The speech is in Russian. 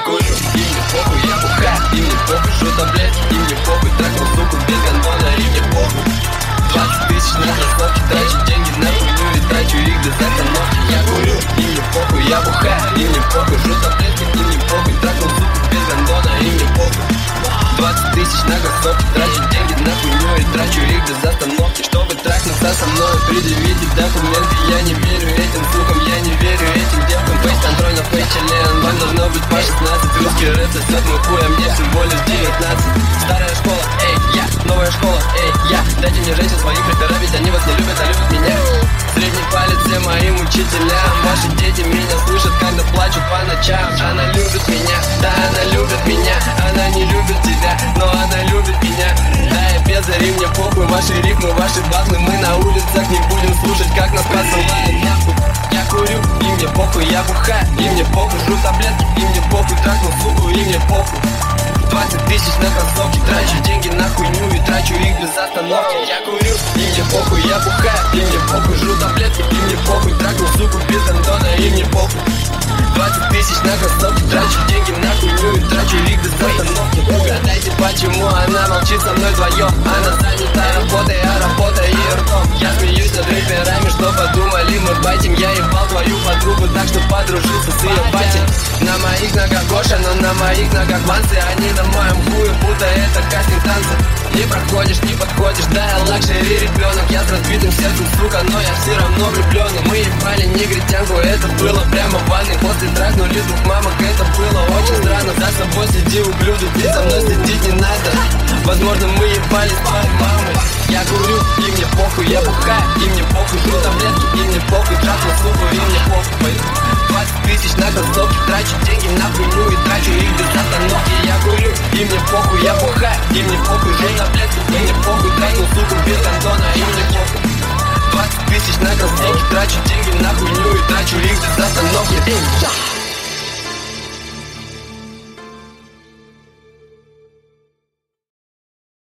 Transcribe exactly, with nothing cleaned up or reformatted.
курю, и мне похуй, я бухаю, и мне похуй, жру таблетки, и мне похуй, трахну суку без гандона, и мне похуй. Двадцать тысяч на кроссовки, трачу деньги на хуйню и трачу их без остановки. Я курю, и мне похуй, я бухаю, и мне похуй, жру таблетки, и мне похуй, трахну суку без гандона, и мне похуй. Двадцать тысяч на кроссовки, трачу деньги на хуйню и трачу их без остановки. Чтобы трахнуться со мной, предъявите документы. Я не верю этим сукам, я не верю этим девкам. Фейс-контроль на фейс-член, вам должно быть по шестнадцать. Русский рэп сосет мой хуй, а мне всего лишь девятнадцать. Старая школа, эй, я, новая школа, эй, я. Дайте мне женщин своих рэпера, ведь они вас не любят, а любят меня. Средний палец всем моим учителям. Ваши дети меня слышат, когда плачут по ночам. Она любит меня, да, она любит меня. Она не любит тебя, но она любит меня. Да, я безари, мне похуй, ваши рифмы, ваши батлы. Мы на улицах не будем слушать, как нас посылают нахуй. Я курю, и мне похуй, я бухаю, и мне похуй, жру таблетки, и мне похуй, трахну суку, и мне похуй. Двадцать тысяч на кроссовки, трачу деньги на хуйню и трачу их без остановки. Я курю, и мне похуй, я бухаю, и мне похуй, жру таблетки, и мне похуй, трахну суку без гандона, и мне похуй. Двадцать тысяч на кроссовки, трачу деньги на хуйню и трачу их без остановки. Угадайте, почему она молчит со мной вдвоем. Она занята работой, а работа ее ртом. Я смеюсь над рэперами, что подумали мы байтим. Я ебал твою подругу так, что подружился с ее батей. На моих ногах Гоша, но на моих ногах Вансы. Они на моем хую, будто это кастинг танца. Не проходишь, не подходишь, да, я лакшери ребенок. Я с разбитым сердцем, сука, но я все равно влюбленный. Мы ебали негритянку, это было прямо в ванной. После трахнули двух мамок, это было очень странно. За собой следи, ублюдок, и за мной следить не надо. Возможно, мы ебали с твоей мамой. Я курю, и мне похуй, я бухаю, и мне похуй, жру таблетки, и мне похуй, трахну суку, и